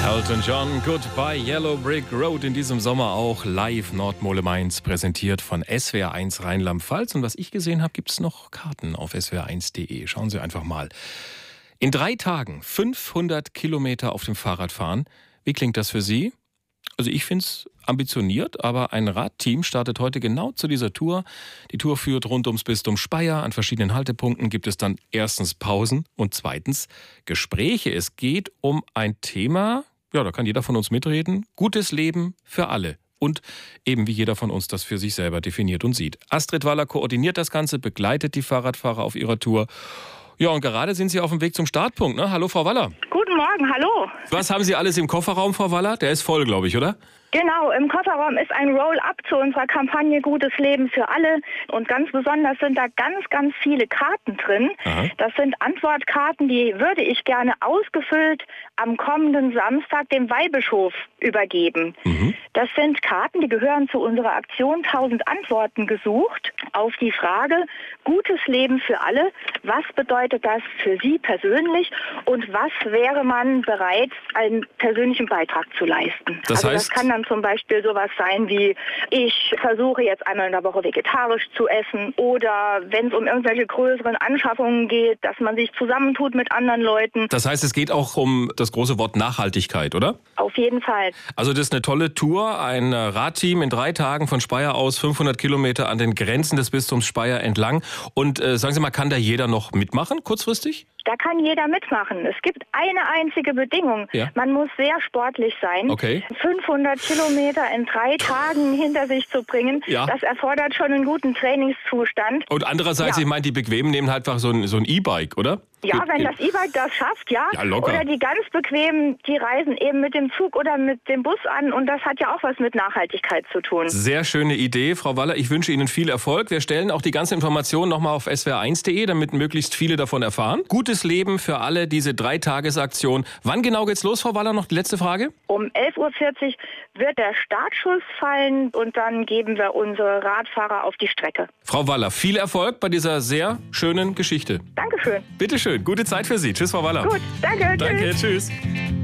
Elton John, Goodbye Yellow Brick Road, in diesem Sommer auch live Nordmole Mainz, präsentiert von SWR1 Rheinland-Pfalz. Und was ich gesehen habe, gibt es noch Karten auf swr1.de. Schauen Sie einfach mal. In 3 Tagen 500 Kilometer auf dem Fahrrad fahren. Wie klingt das für Sie? Also ich finde es ambitioniert, aber ein Radteam startet heute genau zu dieser Tour. Die Tour führt rund ums Bistum Speyer. An verschiedenen Haltepunkten gibt es dann erstens Pausen und zweitens Gespräche. Es geht um ein Thema, ja, da kann jeder von uns mitreden. Gutes Leben für alle. Und eben wie jeder von uns das für sich selber definiert und sieht. Astrid Waller koordiniert das Ganze, begleitet die Fahrradfahrer auf ihrer Tour. Ja, und gerade sind Sie auf dem Weg zum Startpunkt, ne? Hallo, Frau Waller. Guten Morgen, hallo. Was haben Sie alles im Kofferraum, Frau Waller? Der ist voll, glaube ich, oder? Genau, im Kofferraum ist ein Roll-up zu unserer Kampagne Gutes Leben für alle. Und ganz besonders sind da ganz viele Karten drin. Aha. Das sind Antwortkarten, die würde ich gerne ausgefüllt am kommenden Samstag dem Weihbischof übergeben. Mhm. Das sind Karten, die gehören zu unserer Aktion 1000 Antworten gesucht auf die Frage Gutes Leben für alle. Was bedeutet das für Sie persönlich und was wäre man bereit, einen persönlichen Beitrag zu leisten? Das heißt, das kann dann zum Beispiel sowas sein wie, ich versuche jetzt einmal in der Woche vegetarisch zu essen, oder wenn es um irgendwelche größeren Anschaffungen geht, dass man sich zusammentut mit anderen Leuten. Das heißt, es geht auch um das große Wort Nachhaltigkeit, oder? Auf jeden Fall. Also das ist eine tolle Tour, ein Radteam in 3 Tagen von Speyer aus, 500 Kilometer an den Grenzen des Bistums Speyer entlang. Und sagen Sie mal, kann da jeder noch mitmachen, kurzfristig? Da kann jeder mitmachen. Es gibt eine einzige Bedingung. Ja. Man muss sehr sportlich sein. Okay. 500 Kilometer in 3 Tagen hinter sich zu bringen, das erfordert schon einen guten Trainingszustand. Und andererseits, ich meine, die Bequemen nehmen halt einfach so ein E-Bike, oder? Ja, wenn das E-Bike das schafft, ja. Locker. Oder die ganz bequemen, die reisen eben mit dem Zug oder mit dem Bus an. Und das hat ja auch was mit Nachhaltigkeit zu tun. Sehr schöne Idee, Frau Waller. Ich wünsche Ihnen viel Erfolg. Wir stellen auch die ganzen Informationen nochmal auf swr1.de, damit möglichst viele davon erfahren. Gutes Leben für alle, diese 3-Tages-Aktion. Wann genau geht's los, Frau Waller? Noch die letzte Frage. Um 11.40 Uhr wird der Startschuss fallen und dann geben wir unsere Radfahrer auf die Strecke. Frau Waller, viel Erfolg bei dieser sehr schönen Geschichte. Dankeschön. Bitteschön. Gute Zeit für Sie. Tschüss, Frau Waller. Gut, danke. Danke, tschüss.